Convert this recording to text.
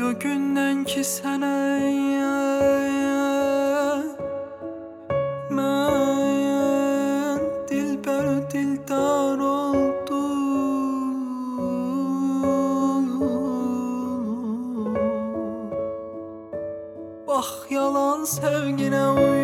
o gündən ki sənə mən dilbər dildar oldum. Bax yalan sevginə